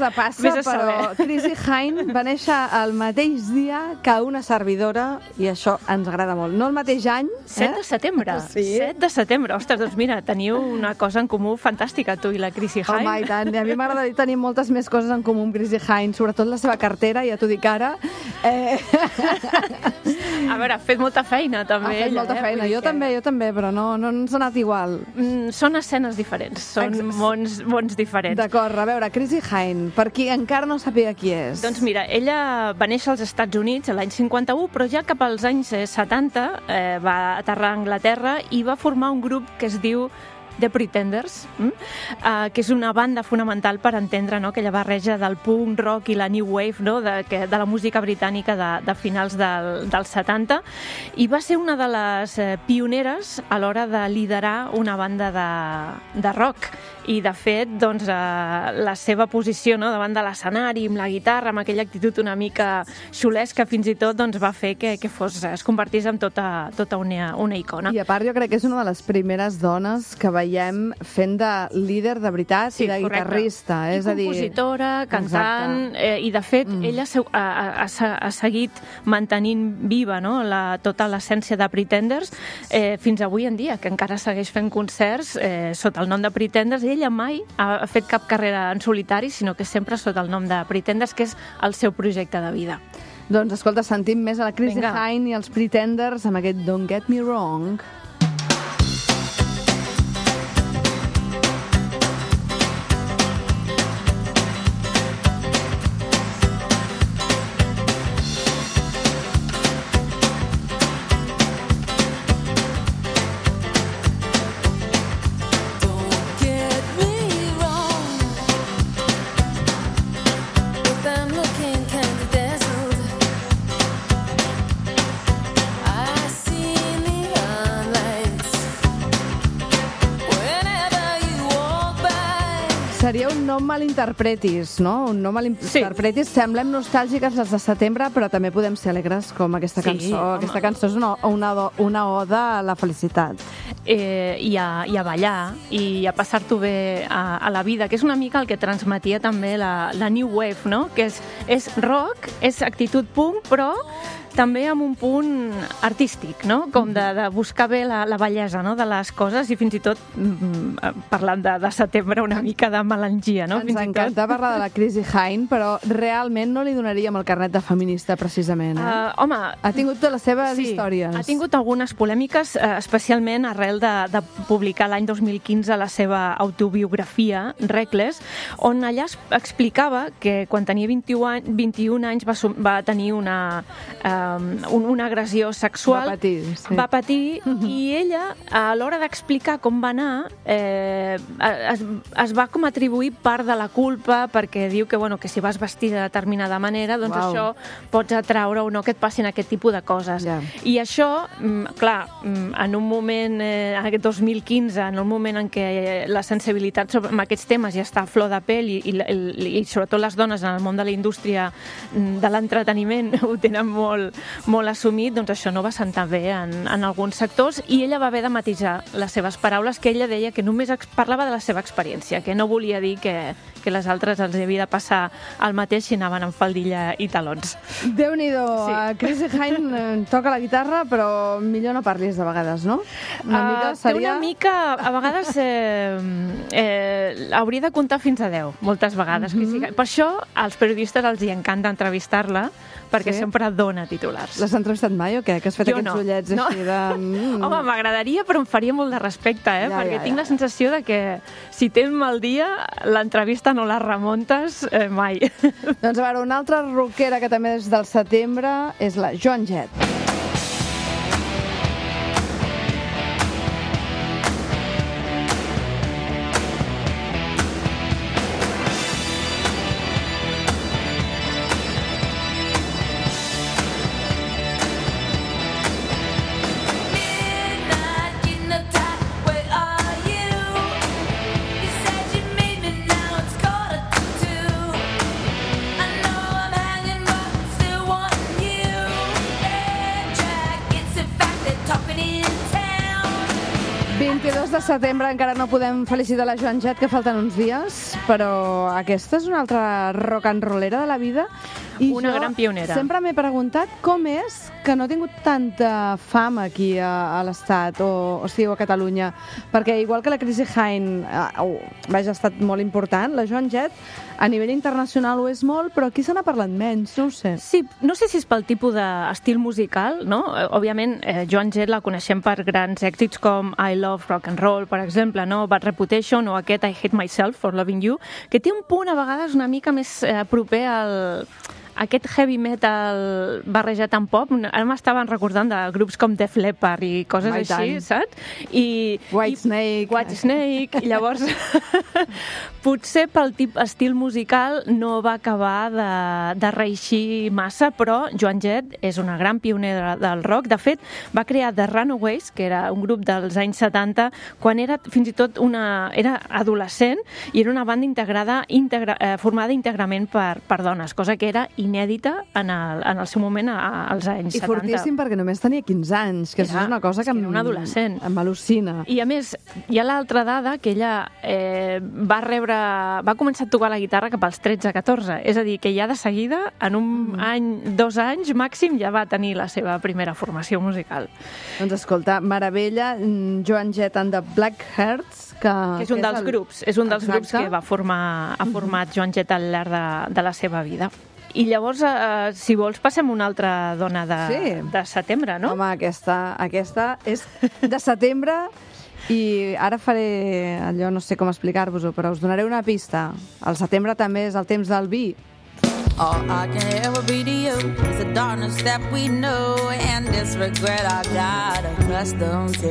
repassa, Vés a però saber. Chrissie Hynde va néixer el mateix dia que una servidora i això ens agrada molt. No el mateix any, eh? set de setembre. Sí. set de setembre. Ostres, doncs mira, teniu una cosa en comú fantàstica, tu i la Chrissie Hynde. Home, i tant. I a mi m'agradaria tenir moltes més coses en comú amb Chrissie Hynde, sobretot la seva cartera, ja t'ho dic ara. Eh... A veure, ha fet molta feina, també. Ha fet ella, molta eh? feina. Vull dir Jo que- també, jo també, però no, no ens ha anat igual. Mm, són escenes diferents, són Ex- mons, mons diferents. D'acord, a veure, Chrissie Hynde, per qui encara no sàpiga qui és. Doncs mira, ella va néixer als Estats Units l'any cinquanta-u, però ja cap als anys eh, setanta eh, va aterrar a Anglaterra i va formar un grup que es diu The Pretenders, mm? uh, que és una banda fonamental per entendre, no?, aquella barreja del punk, rock i la new wave, no?, de, que, de la música britànica de, de finals del, dels setanta, i va ser una de les eh, pioneres a l'hora de liderar una banda de, de rock. I, de fet, doncs, eh, la seva posició, no?, davant de l'escenari, amb la guitarra, amb aquella actitud una mica xulesca, fins i tot doncs, va fer que, que fos, es convertís en tota, tota una, una icona. I a part jo crec que és una de les primeres dones que veiem fent de líder de veritat Sí, i de correcte. guitarrista. I és a dir... compositora, cantant, eh, i de fet mm. ella seu, ha, ha, ha seguit mantenint viva, no?, la, tota l'essència de Pretenders eh, fins avui en dia, que encara segueix fent concerts eh, sota el nom de Pretenders. I ella mai ha fet cap carrera en solitari, sinó que sempre sota el nom de Pretenders, que és el seu projecte de vida. Doncs escolta, sentim més a la Chrissie Vinga. Hynde i els Pretenders amb aquest Don't Get Me Wrong. Seria un no malinterpretis, no? Un no malinterpretis. Sí. Semblem nostàlgiques les de setembre, però també podem ser alegres com aquesta Sí, cançó. home. Aquesta cançó és una, una, una oda a la felicitat. Eh, i, a, i a ballar i a passar-t'ho bé a, a la vida, que és una mica el que transmetia també la, la New Wave, no?, que és, és rock, és actitud punk, però també amb un punt artístic, no?, com de, de buscar bé la, la bellesa, no?, de les coses, i fins i tot mm, parlant de, de setembre una mica de melangia, no? Ens fins encanta parlar de la Chrissie Hynde, però realment no li donaríem el carnet de feminista, precisament. Eh? Uh, home... Ha tingut totes les seves sí, històries. Ha tingut algunes polèmiques, eh, especialment arrel de, de publicar l'any dos mil quinze la seva autobiografia, Reckless, on allà es explicava que quan tenia vint-i-un anys, vint-i-un anys va, va tenir una, um, una agressió sexual. Va patir, sí. Va patir, i ella, a l'hora d'explicar com va anar, eh, es, es va com atribuir part de la culpa, perquè diu que, bueno, que si vas vestir de determinada manera, doncs Uau. això pots atraure o no que et passin aquest tipus de coses. Ja. I això, mm, clar, mm, en un moment, eh, en aquest dos mil quinze, en un moment en què la sensibilitat sobre amb aquests temes ja està a flor de pell i, i, i, i sobretot les dones en el món de la indústria mm, de l'entreteniment ho tenen molt, molt assumit, doncs això no va sentar bé en, en alguns sectors, i ella va haver de matisar les seves paraules, que ella deia que només ex- parlava de la seva experiència, que no volia dir que, que les altres els havia de passar el mateix si anaven amb faldilla i talons. Déu-n'hi-do. Sí. Sí. Chrissie Hynde eh, toca la guitarra, però millor no parlis de vegades, no? Una Uh, mica té seria... una mica, a vegades eh, eh, hauria de comptar fins a deu, moltes vegades. Mm -hmm. Per això als periodistes els hi encanta entrevistar-la, perquè Sí? sempre dona titulars. L'has entrevistat mai o què? Que has fet Jo aquests no. ullets No. així de... Mm. Home, m'agradaria, però em faria molt de respecte, eh? Ja, perquè ja, tinc ja. la sensació de que si tens mal dia, l'entrevista no la remuntes eh, mai. Doncs a veure, una altra rockera que també és del setembre és la Joan Jett. vint-i-dos de setembre encara no podem felicitar la Joan Jett, que falten uns dies, però aquesta és una altra rock and rollera de la vida. I una jo gran pionera. Sempre m'he preguntat com és que no ha tingut tanta fama aquí a, a l'Estat o, o sigui, a Catalunya, perquè igual que la Chrissie Hynde eh, oh, vaja, ha estat molt important, la Joan Jett a nivell internacional ho és molt, però aquí se n'ha parlat menys, no ho sé. Sí, no sé si és pel tipus d'estil musical, no? Òbviament, eh, Joan Jett la coneixem per grans èxits com I Love Rock and Roll, per exemple, no? Bad Reputation o aquest I Hate Myself for Loving You, que té un punt a vegades una mica més eh, proper al... aquest heavy metal barrejat amb pop. Ara m'estaven recordant de grups com Def Leppard i coses Ai, així, tant. saps? I, White i, Snake. White Snake. I llavors, potser pel tip estil musical no va acabar de, de reeixir massa, però Joan Jett és una gran pionera del rock. De fet, va crear The Runaways, que era un grup dels anys setanta, quan era fins i tot una... era adolescent i era una banda integrada, integra, eh, formada íntegrament per, per dones, cosa que era inèdita en el, en el seu moment a, als anys I setanta. I fortíssim perquè només tenia quinze anys, que Era- això és una cosa que, és que era un adolescent. em al·lucina. I a més, hi ha l'altra dada que ella eh, va rebre... va començar a tocar la guitarra cap als tretze catorze. És a dir, que ja de seguida, en un mm. any, dos anys màxim, ja va tenir la seva primera formació musical. Doncs escolta, meravella, mm, Joan Jett and the Blackhearts, que, Que és un dels el- grups, és un dels Exacte. grups que va formar, ha format Joan Jett al llarg de, de la seva vida. I llavors, eh, si vols, passem una altra dona de, Sí. de setembre, no? Home, aquesta, aquesta és de setembre i ara faré allò, no sé com explicar-vos-ho, però us donaré una pista. El setembre també és el temps del vi. All I can ever be to you is the darkness that we know and this regret I got accustomed to.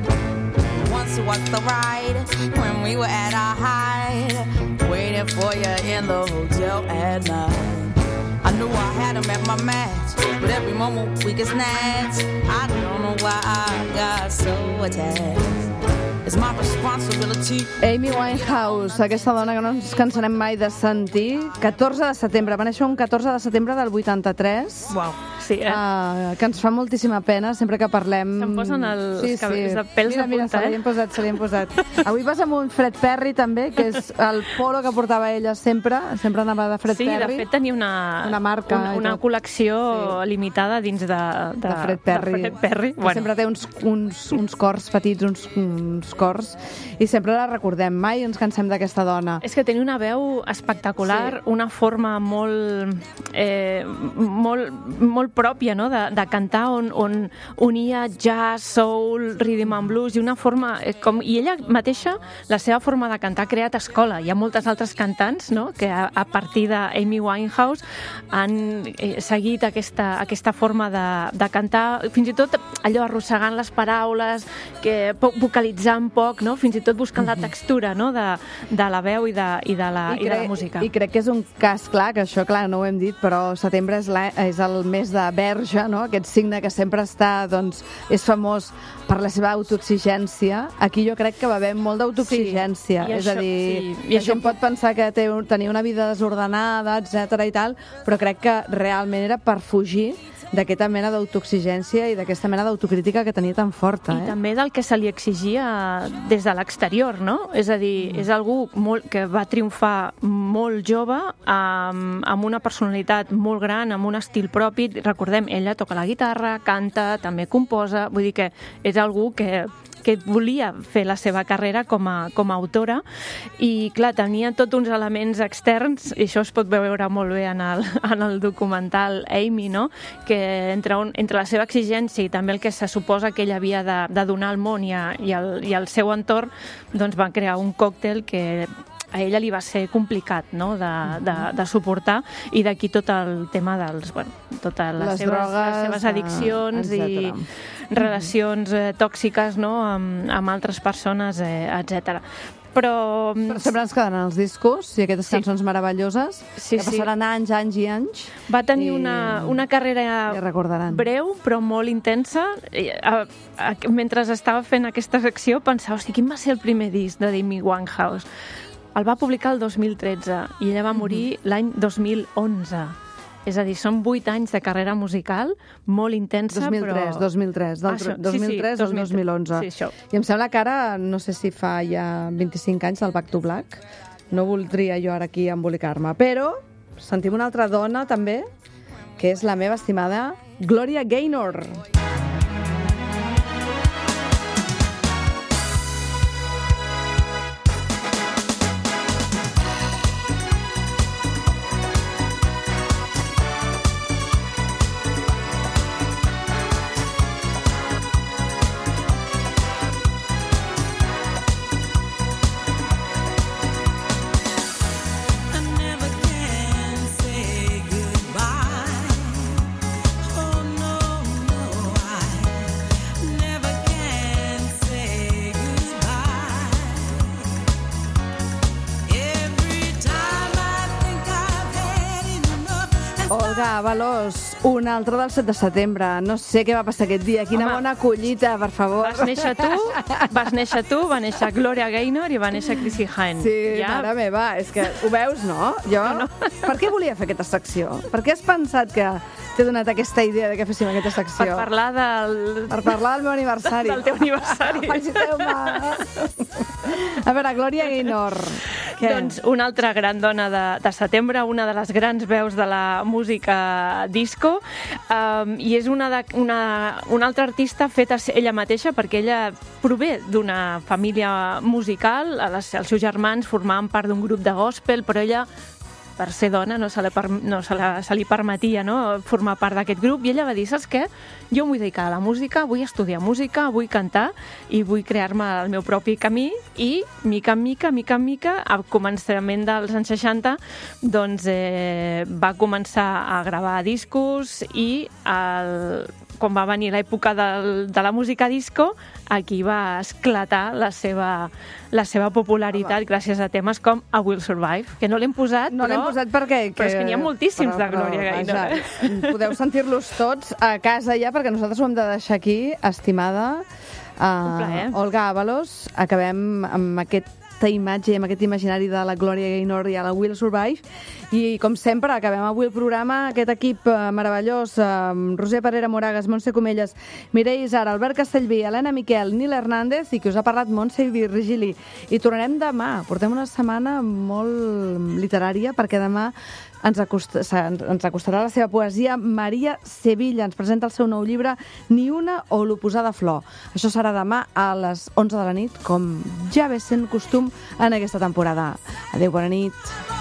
Once you walked the ride when we were at our height, waiting for you in the hotel at night. I knew I had him at my match, but every moment we get snatched. I don't know why I got so attached. It's my responsibility. Amy Winehouse, aquesta dona que no ens cansarem mai de sentir, catorze de setembre, va néixer un catorze de setembre del vuitanta-tres. Uau, sí, eh? Uh, que ens fa moltíssima pena sempre que parlem... Se'm posen els cabells de pèls mira, de mira, punta, se eh? li hem posat, se li hem posat. Avui vas amb un Fred Perry, també, que és el polo que portava ella sempre, sempre anava de Fred Sí, Perry. de fet tenia una, Una marca una, i una tot. col·lecció sí. limitada dins de, de, de Fred Perry. De Fred Perry. Que sempre té uns, uns, uns cors petits, uns, uns cors, i sempre la recordem. Mai ens cansem d'aquesta dona. És que tenia una veu espectacular, sí. una forma molt, eh, molt, molt pròpia, no?, de, de cantar, on, on unia jazz, soul, rhythm and blues, i una forma... eh, Com, I ella mateixa, la seva forma de cantar, ha creat escola. Hi ha moltes altres cantants, no?, que a, a partir d'Amy Winehouse han eh, seguit aquesta, aquesta forma de, de cantar, fins i tot allò arrossegant les paraules, que poc, vocalitzant poc, no?, fins i tot buscant la textura, no?, de, de la veu i de, i de, la, i, i de la música. I crec que és un cas clar, que això, clar, no ho hem dit, però setembre és, la, és el mes de Verge, no?, aquest signe que sempre està, doncs, és famós per la seva autoexigència. Aquí jo crec que va haver molt d'autoexigència. Sí, i és això- a dir, sí, i la això- gent pot pensar que té, tenia una vida desordenada, etcètera i tal, però crec que realment era per fugir d'aquesta mena d'autoexigència i d'aquesta mena d'autocrítica que tenia tan forta. I eh? també del que se li exigia des de l'exterior, no? És a dir, mm. és algú molt, que va triomfar molt jove, amb, amb una personalitat molt gran, amb un estil propi. Recordem, ella toca la guitarra, canta, també composa, vull dir que és algú que que volia fer la seva carrera com a, com a autora, i clar, tenia tots uns elements externs, i això es pot veure molt bé en el, en el documental Amy, no?, que entre, un, entre la seva exigència i també el que se suposa que ella havia de, de donar al món i, a, i, al, i al seu entorn, doncs va crear un còctel que a ella li va ser complicat, no?, de, de, de suportar, i d'aquí tot el tema dels, bueno, totes les, Les seves, drogues, les seves addiccions eh, i etcètera. relacions eh, tòxiques, no?, amb, amb altres persones, eh, etcètera. Però... Però sempre ens quedaran els discos i aquestes Sí. cançons meravelloses, Sí, que sí. passaran anys, anys i anys. Va tenir I- una, una carrera i recordaran. breu, però molt intensa. I, a, a, mentre estava fent aquesta secció, pensava, hosti, quin va ser el primer disc de Amy Winehouse? El va publicar el dos mil tretze i ella va morir l'any dos mil onze. És a dir, són vuit anys de carrera musical, molt intensa, dos mil tres, però... dos mil tres, del Ah, dos mil tres sí, sí, al dos mil onze. Sí, això. I em sembla que ara, no sé si fa ja vint-i-cinc anys del Back to Black, no voldria jo ara aquí embolicar-me, però sentim una altra dona també, que és la meva estimada Gloria Gaynor. Olga Avalos, un altre del set de setembre. No sé què va passar aquest dia. Quina Home, bona collita, per favor. Vas néixer tu, vas néixer tu, va néixer Gloria Gaynor i va néixer Chrissy Hynde. Sí, ja... mare meva, és que ho veus, no? Jo, no, no. Per què volia fer aquesta secció? Per què has pensat que t'he donat aquesta idea de que féssim aquesta secció? Per parlar del... Per parlar del meu aniversari. Del teu aniversari. Feliciteu-me. A veure, Gloria Gaynor. Què? Doncs una altra gran dona de, de setembre, una de les grans veus de la música disco, um, i és una, de, una, una altra artista feta ella mateixa, perquè ella prové d'una família musical, les, els seus germans formaven part d'un grup de gospel, però ella, per ser dona, no se li, per, no se la, se li permetia, no?, formar part d'aquest grup, i ella va dir, saps què? Jo em vull dedicar a la música, vull estudiar música, vull cantar i vull crear-me el meu propi camí, i mica en mica, mica en mica, al començament dels anys seixanta, doncs eh, va començar a gravar discos i el, quan va venir l'època del, de la música disco, aquí va esclatar la seva, la seva popularitat Home. gràcies a temes com I Will Survive, que no l'hem posat, no però... l'hem posat perquè... Però és que n'hi ha moltíssims però, de Gloria Gaynor. Exacte. Podeu sentir-los tots a casa ja, perquè nosaltres ho hem de deixar aquí, estimada. Uh, Olga Avalos, acabem amb aquesta imatge, amb aquest imaginari de la Gloria Gaynor i a la Will Survive, i com sempre acabem avui el programa, aquest equip uh, meravellós, uh, Roser Parera Moragas, Montse Comelles, Mireia Isara, Albert Castellví, Helena Miquel, Nil Hernández, i que us ha parlat Montse Virgili. I tornarem demà, portem una setmana molt literària, perquè demà ens, acosta, ens acostarà la seva poesia. Maria Sevilla ens presenta el seu nou llibre Ni una o l'oposada flor. Això serà demà a les onze de la nit, com ja ve sent costum en aquesta temporada. Adéu, bona nit.